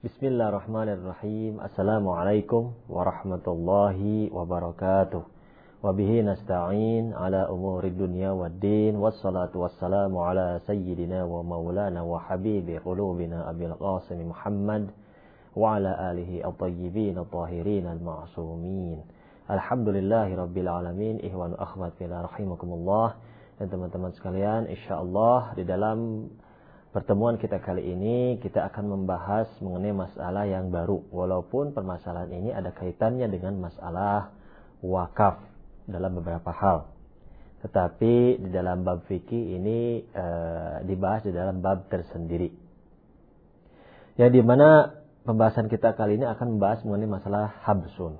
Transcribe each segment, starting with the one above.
Bismillahirrahmanirrahim. Assalamualaikum warahmatullahi wabarakatuh. Wabihi nasta'in ala umuri dunya waddin. Wassalatu wassalamu ala sayyidina wa maulana wa habibi qulubina Abil Qasim Muhammad wa ala alihi at-tayyibin at-tahirin al-ma'sumin. Alhamdulillahi rabbil alamin. Ihwan akhwat fillah rahimakumullah. Dan teman-teman sekalian, insyaallah di dalam pertemuan kita kali ini kita akan membahas mengenai masalah yang baru. Walaupun permasalahan ini ada kaitannya dengan masalah wakaf dalam beberapa hal. Tetapi di dalam bab fikih ini dibahas di dalam bab tersendiri. Yang dimana pembahasan kita kali ini akan membahas mengenai masalah habsun.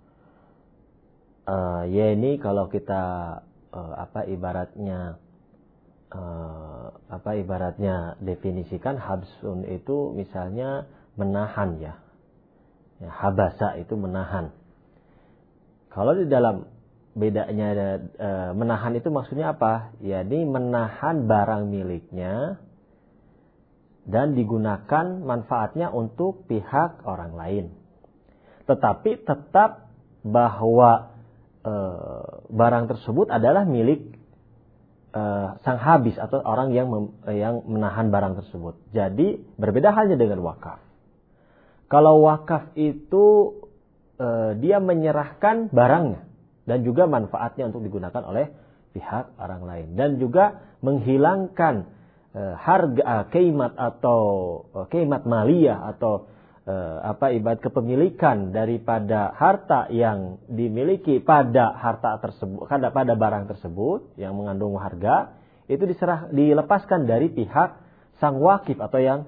Ya ini kalau kita ibaratnya definisikan habsun itu misalnya menahan ya. Habasa itu menahan. Kalau di dalam bedanya menahan itu maksudnya apa? Yakni menahan barang miliknya dan digunakan manfaatnya untuk pihak orang lain. Tetapi tetap bahwa barang tersebut adalah milik sang habis atau orang yang menahan barang tersebut. Jadi berbeda halnya dengan wakaf. Kalau wakaf itu dia menyerahkan barangnya dan juga manfaatnya untuk digunakan oleh pihak orang lain dan juga menghilangkan harga keimat atau keimat maliyah atau ibarat kepemilikan daripada harta yang dimiliki pada harta tersebut, pada barang tersebut yang mengandung harga, itu dilepaskan dari pihak sang wakif atau yang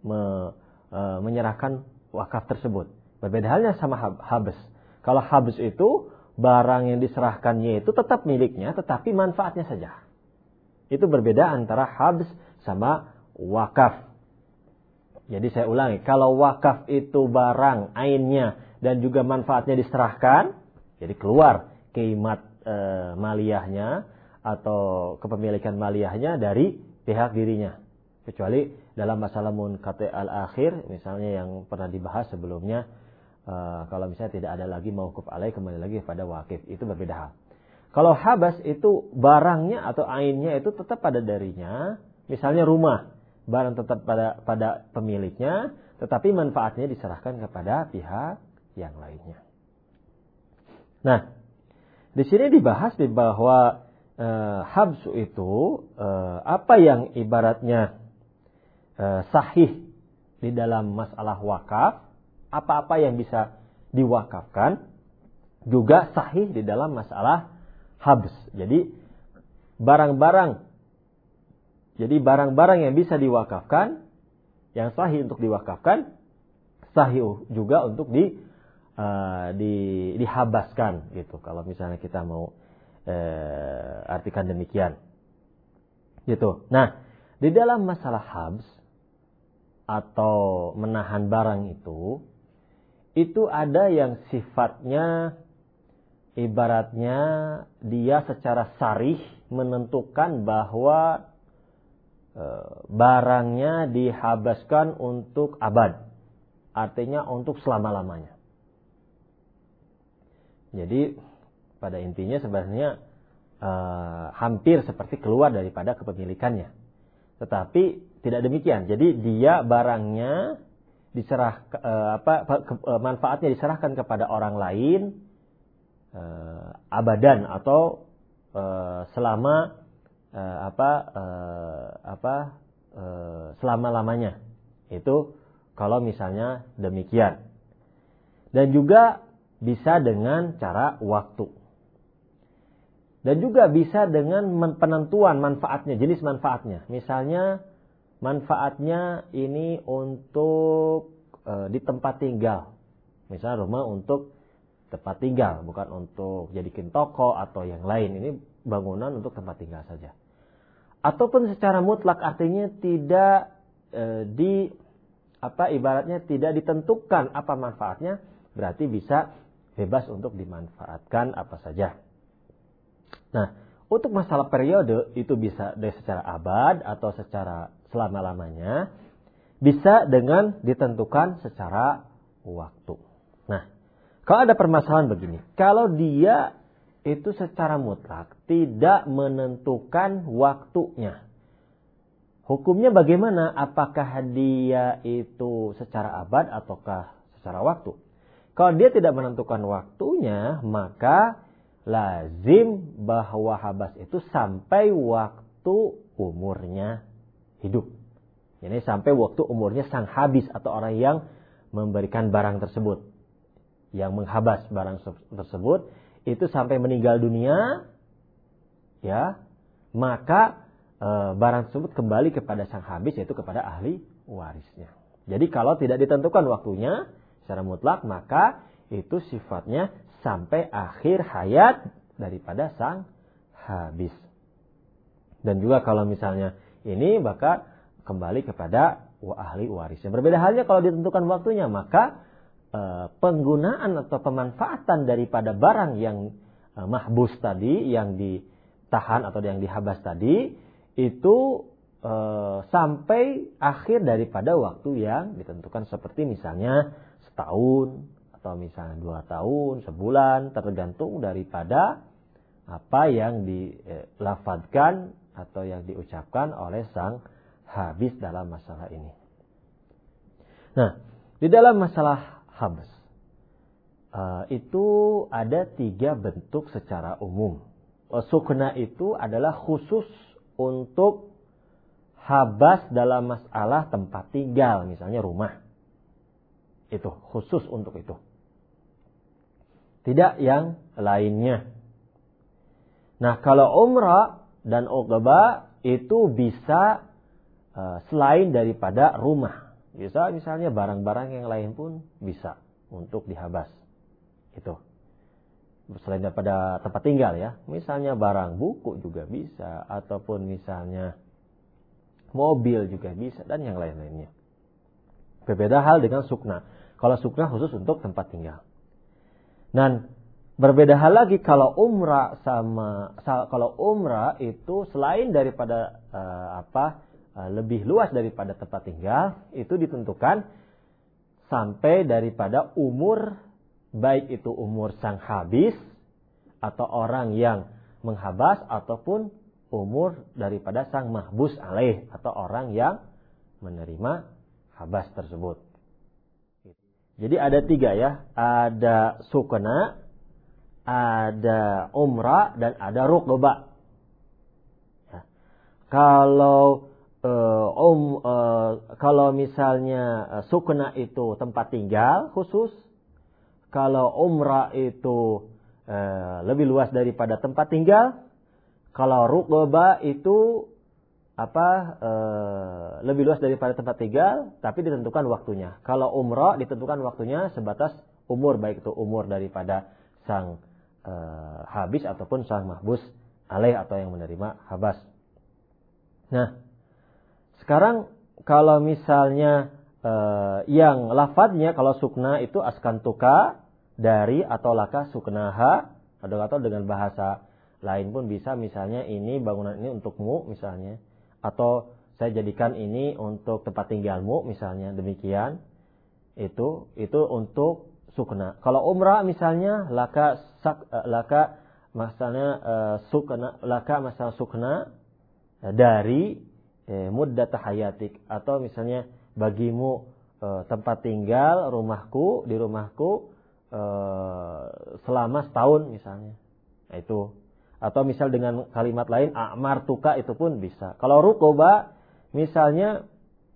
menyerahkan wakaf tersebut. Berbeda halnya sama habs. Kalau habs itu barang yang diserahkannya itu tetap miliknya, tetapi manfaatnya saja. Itu berbeda antara habs sama wakaf. Jadi saya ulangi, kalau wakaf itu barang ainnya dan juga manfaatnya diserahkan, jadi keluar keimat maliyahnya atau kepemilikan maliyahnya dari pihak dirinya. Kecuali dalam masalah munqati' al-akhir, misalnya yang pernah dibahas sebelumnya, kalau misalnya tidak ada lagi mauquf alaih, kembali lagi pada wakif, itu berbeda hal. Kalau habas itu barangnya atau ainnya itu tetap pada dirinya, misalnya rumah. Barang tetap pada pemiliknya, tetapi manfaatnya diserahkan kepada pihak yang lainnya. Nah, di sini dibahas bahwa habsu itu apa yang ibaratnya sahih di dalam masalah wakaf, apa-apa yang bisa diwakafkan juga sahih di dalam masalah habs. Jadi barang-barang yang bisa diwakafkan, yang sahih untuk diwakafkan, sahih juga untuk dihabaskan gitu. Kalau misalnya kita mau artikan demikian. Gitu. Nah, di dalam masalah habs atau menahan barang itu ada yang sifatnya ibaratnya dia secara sarih menentukan bahwa barangnya dihabaskan untuk abad. Artinya untuk selama-lamanya. Jadi pada intinya sebenarnya hampir seperti keluar daripada kepemilikannya. Tetapi tidak demikian. Jadi dia barangnya manfaatnya diserahkan kepada orang lain abadan atau selama selama-lamanya. Itu kalau misalnya demikian. Dan juga bisa dengan cara waktu. Dan juga bisa dengan penentuan manfaatnya, jenis manfaatnya. Misalnya manfaatnya ini untuk di tempat tinggal. Misalnya rumah untuk tempat tinggal, bukan untuk jadikan toko atau yang lain. Ini bangunan untuk tempat tinggal saja. Ataupun secara mutlak artinya tidak ibaratnya tidak ditentukan apa manfaatnya, berarti bisa bebas untuk dimanfaatkan apa saja. Nah, untuk masalah periode itu bisa dari secara abad atau secara selama-lamanya, bisa dengan ditentukan secara waktu. Nah, kalau ada permasalahan begini, kalau dia itu secara mutlak tidak menentukan waktunya, hukumnya bagaimana? Apakah dia itu secara abad ataukah secara waktu? Kalau dia tidak menentukan waktunya, maka lazim bahwa habas itu sampai waktu umurnya hidup. Jadi sampai waktu umurnya sang habis atau orang yang memberikan barang tersebut, yang menghabas barang tersebut, itu sampai meninggal dunia, ya, maka barang tersebut kembali kepada sang habis, yaitu kepada ahli warisnya. Jadi kalau tidak ditentukan waktunya secara mutlak, maka itu sifatnya sampai akhir hayat daripada sang habis. Dan juga kalau misalnya ini, maka kembali kepada ahli warisnya. Berbeda halnya kalau ditentukan waktunya, maka penggunaan atau pemanfaatan daripada barang yang mahbus tadi, yang ditahan atau yang dihabas tadi, itu sampai akhir daripada waktu yang ditentukan, seperti misalnya setahun atau misalnya 2 tahun, sebulan, tergantung daripada apa yang dilafadzkan atau yang diucapkan oleh sang habis dalam masalah ini. Nah, di dalam masalah habs itu ada 3 bentuk secara umum. Sukna itu adalah khusus untuk habas dalam masalah tempat tinggal, misalnya rumah. Itu khusus untuk itu. Tidak yang lainnya. Nah, kalau umrah dan uqbah itu bisa selain daripada rumah. Bisa misalnya barang-barang yang lain pun bisa untuk dihabas. Itu. Selain daripada tempat tinggal ya. Misalnya barang buku juga bisa. Ataupun misalnya mobil juga bisa. Dan yang lain-lainnya. Berbeda hal dengan sukna. Kalau sukna khusus untuk tempat tinggal. Dan berbeda hal lagi kalau umrah itu selain daripada lebih luas daripada tempat tinggal, itu ditentukan sampai daripada umur, baik itu umur sang habis atau orang yang menghabas, ataupun umur daripada sang mahbus alaih atau orang yang menerima habas tersebut. Jadi ada 3 ya, ada sukna, ada umrah, dan ada ruqbah. Ya. Kalau misalnya sukna itu tempat tinggal khusus, kalau umrah itu lebih luas daripada tempat tinggal, kalau ruqbah itu lebih luas daripada tempat tinggal, tapi ditentukan waktunya. Kalau umrah ditentukan waktunya sebatas umur, baik itu umur daripada sang habis ataupun sang mahbus alaih atau yang menerima habas. Nah, sekarang kalau misalnya yang lafadznya, kalau sukna itu askantuka dari atau laka suknaha, atau dengan bahasa lain pun bisa, misalnya ini bangunan ini untukmu misalnya, atau saya jadikan ini untuk tempat tinggalmu misalnya, demikian. Itu untuk sukna. Kalau umrah misalnya laka masalahnya sukna dari muddat hayatik, atau misalnya bagimu tempat tinggal di rumahku selama setahun misalnya. Nah, itu. Atau misal dengan kalimat lain a'martuka, itu pun bisa. Kalau ruqbah misalnya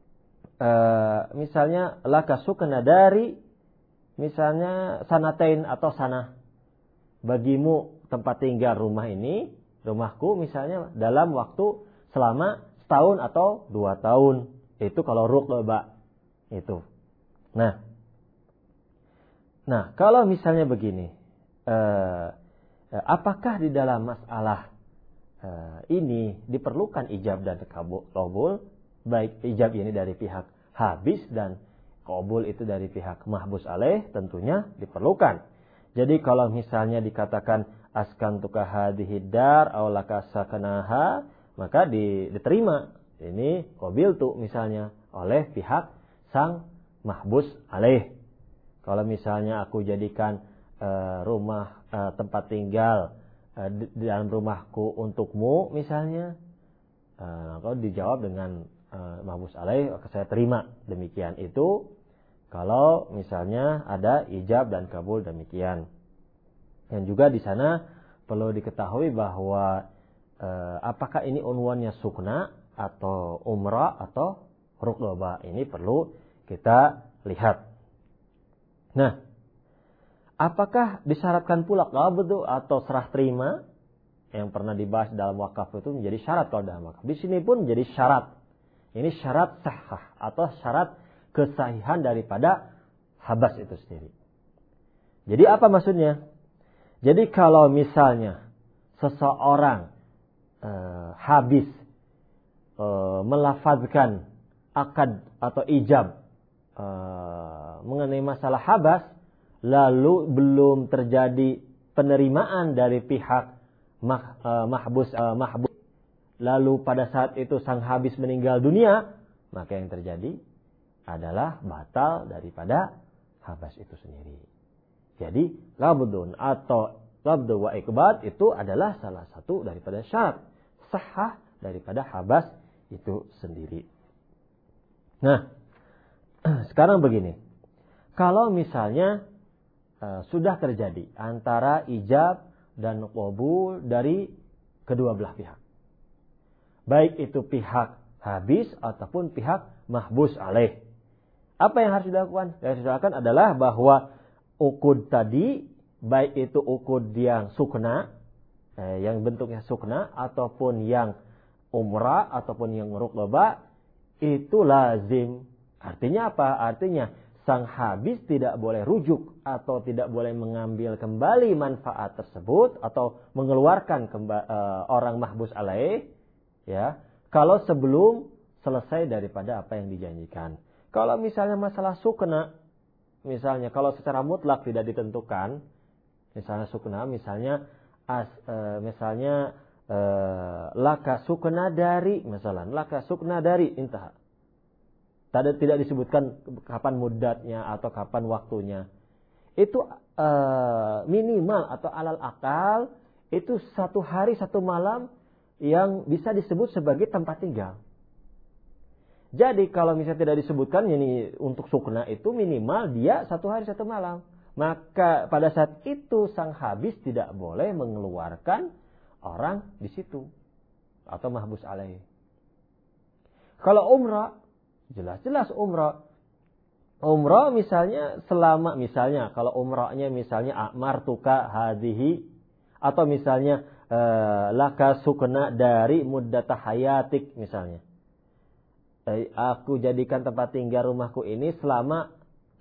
laka sukna dari misalnya sanatain atau sana, bagimu tempat tinggal rumahku misalnya dalam waktu selama setahun atau 2 tahun. Itu kalau ruqbah itu. Nah, kalau misalnya begini, apakah di dalam masalah ini diperlukan ijab dan qabul? Baik ijab ini dari pihak habis dan qabul itu dari pihak mahbus alaih, tentunya diperlukan. Jadi kalau misalnya dikatakan askantuka hadhihi dar aw laka sakanaha, maka diterima ini qabiltu misalnya oleh pihak sang mahbus alaih. Kalau misalnya aku jadikan rumah tempat tinggal di dalam rumahku untukmu misalnya, kalau dijawab dengan mahbus alaih, maka saya terima demikian itu. Kalau misalnya ada ijab dan kabul demikian. Dan juga di sana perlu diketahui bahwa apakah ini unwannya sukna atau umrah atau rukbah, ini perlu kita lihat. Nah, apakah disyaratkan pula qabdu atau serah terima yang pernah dibahas dalam wakaf itu menjadi syarat kalau dalam wakaf. Di sini pun menjadi syarat. Ini syarat sahah atau syarat kesahihan daripada habas itu sendiri. Jadi apa maksudnya? Jadi kalau misalnya seseorang habis melafazkan akad atau ijab mengenai masalah habas, lalu belum terjadi penerimaan dari pihak mahbus, lalu pada saat itu sang habis meninggal dunia, maka yang terjadi adalah batal daripada habas itu sendiri. Jadi qabdun atau qabdu wa iqbad itu adalah salah satu daripada syarat sahah daripada habas itu sendiri. Nah, sekarang begini. Kalau misalnya sudah terjadi antara ijab dan qabul dari kedua belah pihak, baik itu pihak habis ataupun pihak mahbus alaih, apa yang harus dilakukan? Yang harus dilakukan adalah bahwa uqud tadi, baik itu uqud yang sukna, yang bentuknya sukna, ataupun yang umrah, ataupun yang rukbah, itu lazim. Artinya apa? Artinya sang habis tidak boleh rujuk atau tidak boleh mengambil kembali manfaat tersebut atau mengeluarkan orang mahbus alaih, ya, kalau sebelum selesai daripada apa yang dijanjikan. Kalau misalnya masalah sukna, misalnya kalau secara mutlak tidak ditentukan, misalnya sukna, misalnya laka sukna dari, misalnya laka sukna dari intah. Tidak disebutkan kapan muddatnya atau kapan waktunya. Itu minimal atau alal akal itu 1 hari 1 malam yang bisa disebut sebagai tempat tinggal. Jadi kalau misalnya tidak disebutkan ini untuk sukna itu minimal dia 1 hari 1 malam. Maka pada saat itu sang habis tidak boleh mengeluarkan orang di situ atau mahbus alaih. Kalau umrah, jelas-jelas umrah. Umrah misalnya selama, misalnya kalau umrahnya misalnya amartuka hadhihi, atau misalnya laka sukna dari muddata hayatik misalnya. Aku jadikan tempat tinggal rumahku ini selama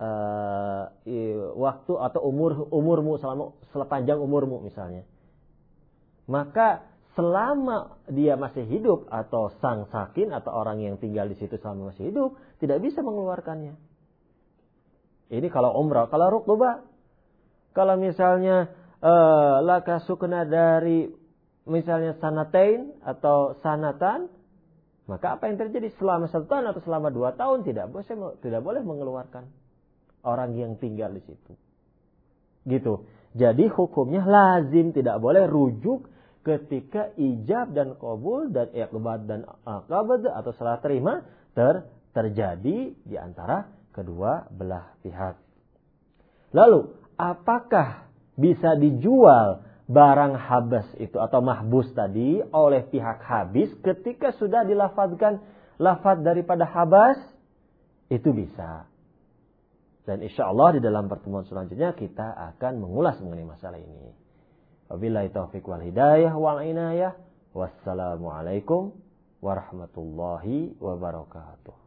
waktu atau umurmu, selama sepanjang umurmu misalnya. Maka selama dia masih hidup atau sang sakin atau orang yang tinggal di situ selama masih hidup tidak bisa mengeluarkannya. Ini kalau umrah. Kalau rukbah, kalau misalnya laka sukna dari misalnya sanatain atau sanatan, maka apa yang terjadi selama 1 tahun atau selama 2 tahun tidak boleh mengeluarkan orang yang tinggal di situ. Gitu. Jadi hukumnya lazim, tidak boleh rujuk ketika ijab dan qabul dan iqbad dan qabd atau salah terima terjadi di antara kedua belah pihak. Lalu, apakah bisa dijual barang habas itu atau mahbus tadi oleh pihak habis ketika sudah dilafadzkan lafadz daripada habas? Itu bisa. Dan insya Allah di dalam pertemuan selanjutnya kita akan mengulas mengenai masalah ini. Wabillahi taufiq wal hidayah wal inayah. Wassalamualaikum warahmatullahi wabarakatuh.